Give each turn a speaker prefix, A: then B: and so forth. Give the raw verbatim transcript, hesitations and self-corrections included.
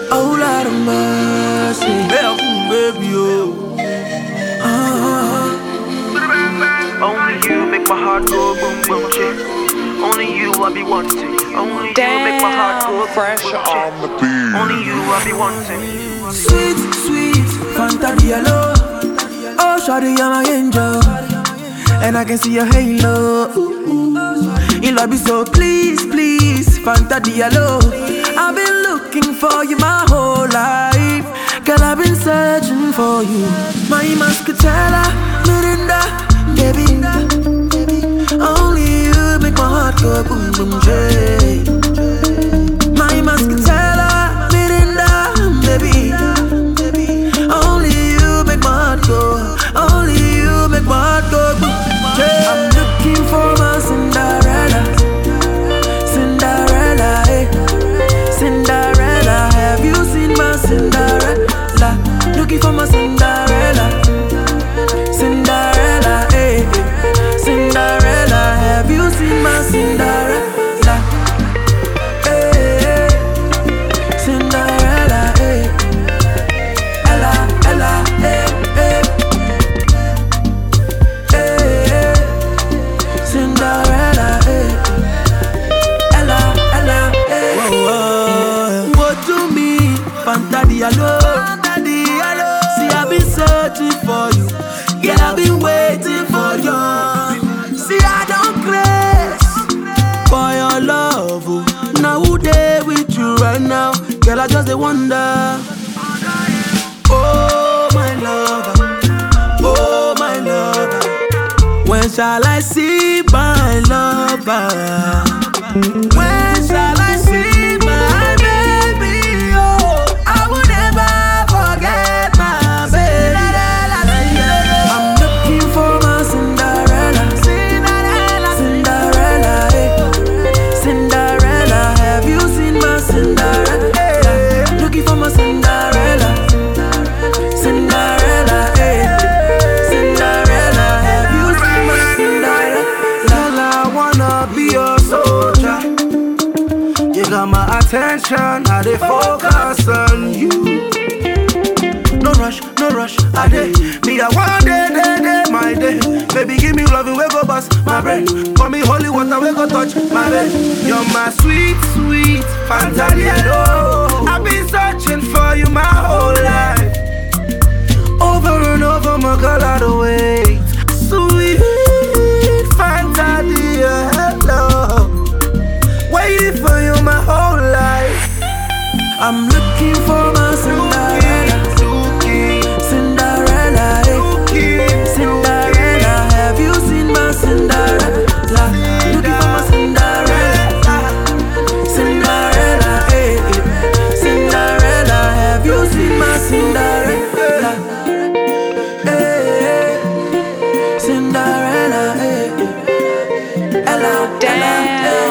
A: Oh Lord of mercy, baby, oh. Uh-huh.
B: Only you make my heart go boom boom chick. Only you I be wanting. Only
C: Damn,
B: you make my heart go
C: fresh
B: boom, boom,
C: on the beat.
B: Only you I be wanting.
A: Sweet, sweet, Fanta Diallo. Oh, shawty, you're my angel, and I can see your halo. You love me so, please, please, Fanta Diallo. I've been looking for you my whole life, girl, I've been searching for you. My muscatella, Mirinda, baby. Only you make my heart go boom, boom, jay. My muscatella, Mirinda, baby. Only you make my heart go. Only you make my heart go boom, jay. I'm looking for my Cinderella, Cinderella, eh. Cinderella, have you seen my Cinderella? Looking for my Cinderella, Cinderella, eh. Cinderella, have you seen my Cinderella? Eh, Cinderella, eh. Ella, Ella, eh, eh. Eh, Cinderella, eh. Ella, Ella, eh. Whoa, whoa. What do me, Fanta Diallo? Fanta Diallo. See, I've been searching for you. Yeah, I've been waiting for you. See, I don't craze for your love. Oh. Now who there with you right now? Girl, I just a wonder. Oh, my lover. Oh, my lover. When shall I see my lover? When shall I see my baby? Oh, I will never forget my baby. I'm looking for my Cinderella, Cinderella, Cinderella, eh. Cinderella, have you seen my Cinderella? Looking for my Cinderella, Cinderella, eh. Cinderella, have you seen my Cinderella? Girl, I wanna be your soldier. You got my attention, I dey focus on you. No rush, no rush, I dey. Me, I want day, day, day, my day. Baby, give me love, we go bust my brain. For me, holy water, we go touch my vein. You're my sweet, sweet Fanta Diallo. I've been searching for you my whole life. Over and over, my girl, I don't wait. Sweet Fanta Diallo. Waiting for you my whole life. I'm looking for my Cinderella, Cinderella, eh. Cinderella, have you seen my Cinderella? Looking for my Cinderella, Cinderella, eh. Cinderella, have you seen my Cinderella? Eh, Cinderella, eh. Ella, Ella, eh.